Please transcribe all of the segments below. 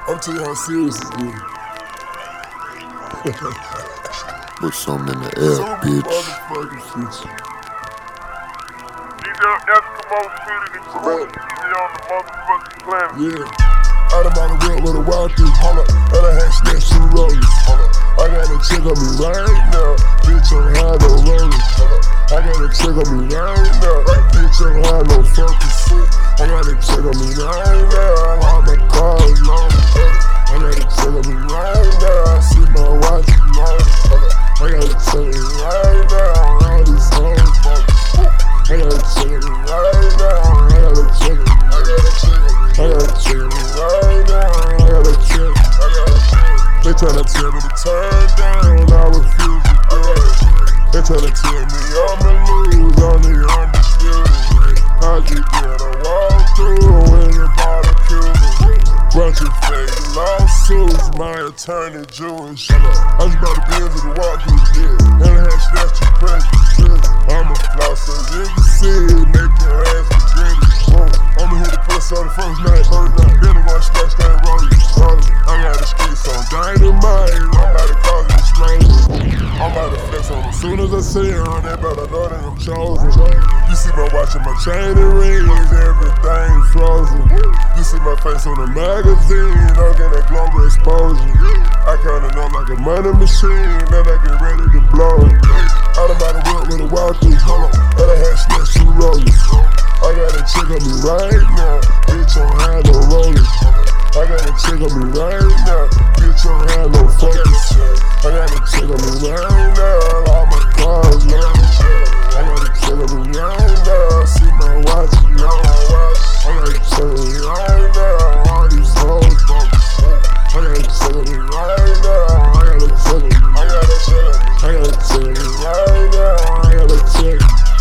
I'm telling you how serious it is. Put something in the air, bitch. Motherfucking shit. Eskimo City, the coolest city on the motherfucking planet. Yeah. Out of my world with a wild thing. Hold up. And I had snatched two rollers. I got a chick on me right now. Bitch, I'm high, no rollers. I got a chick on me right now. Bitch, I'm high, no focus. I got a chick on me right now. All my cars loaded. I got a chick on me right now. I see my watch loaded. I got a chick on me right now. All these hoes focus. I got a chick on me right now. I got a chick on me. I got a chick on me. I got a chick on me right now. I got a chick. I got a chick. They tryna tell me to turn down, I refuse to do it. They tryna tell me I'ma lose, only undisputed. I just gotta walk through when you bought a Cuban. Bunch of fake lawsuits, my attorney Jewish. I just bought a Benz with a walk through, yeah. And I had snatched your precious. I'm a floss so you can see it, make your ass regret it. I'ma hit the puss on the first night. Then I'm gonna snatch that rolling. I got the streets on dynamite. I'm about to cause it explosion. I'm about to flex on them. As soon as I see her, they better know that I'm chosen. You see me watching my chain and rings, everything frozen. You see my face on the magazine, I'm getting global exposure. I count it up like a money machine, then I get ready to blow it. Out of my world with a wild thing, hold up. And I had snatched two rollers. I got a chick on me right now, bitch, I'm high, no rollers. I got a chick on me right now, bitch, I'm high, no focus. I got a chick on me right now, all my cars loaded. I got a chick on me right now, I see my watch, I got a chick on me right now, all these hoes focus. I got a chick on me right now, I got a chick on me, I got a chick on me right now, I got a chick.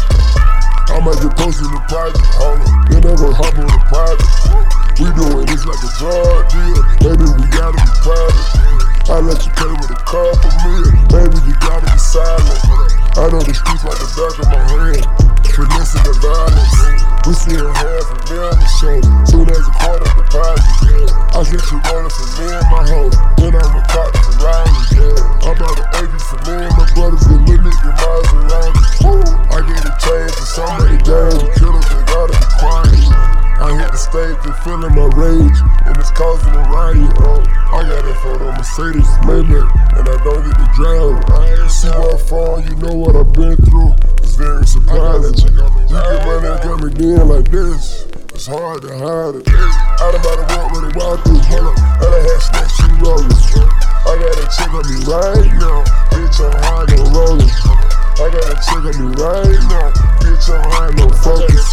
I might get posted in the private, hold up, then I'm gonna hop on the private. We doing this like a drug deal, baby, we gotta be private. I let you play with a couple million, baby, you gotta be silent. I know the streets like the back of my hand, finessing the violence. We seeing $500,000 show, soon as a quarter deposit. I get you rolling for me and my hoe, then I'm a cop for Riley. I'm about to 80 for me and my brothers, get lit in Maserati. I get a change for so many days, the killers, they gotta be quiet. I hit the stage and feeling my rage, and it's causing a riot. I got that photo Mercedes Maybach, and I don't get to drive. See where I'm from, you know what I've been through. It's very surprising. You get money and got me in like this. It's hard to hide it. Out of my world with a wild thing, hold up. And I had snatched two rollers. I got a chick on me right now, bitch, I'm high, no rollers. I got a chick on me right now, bitch, I'm high, no focus.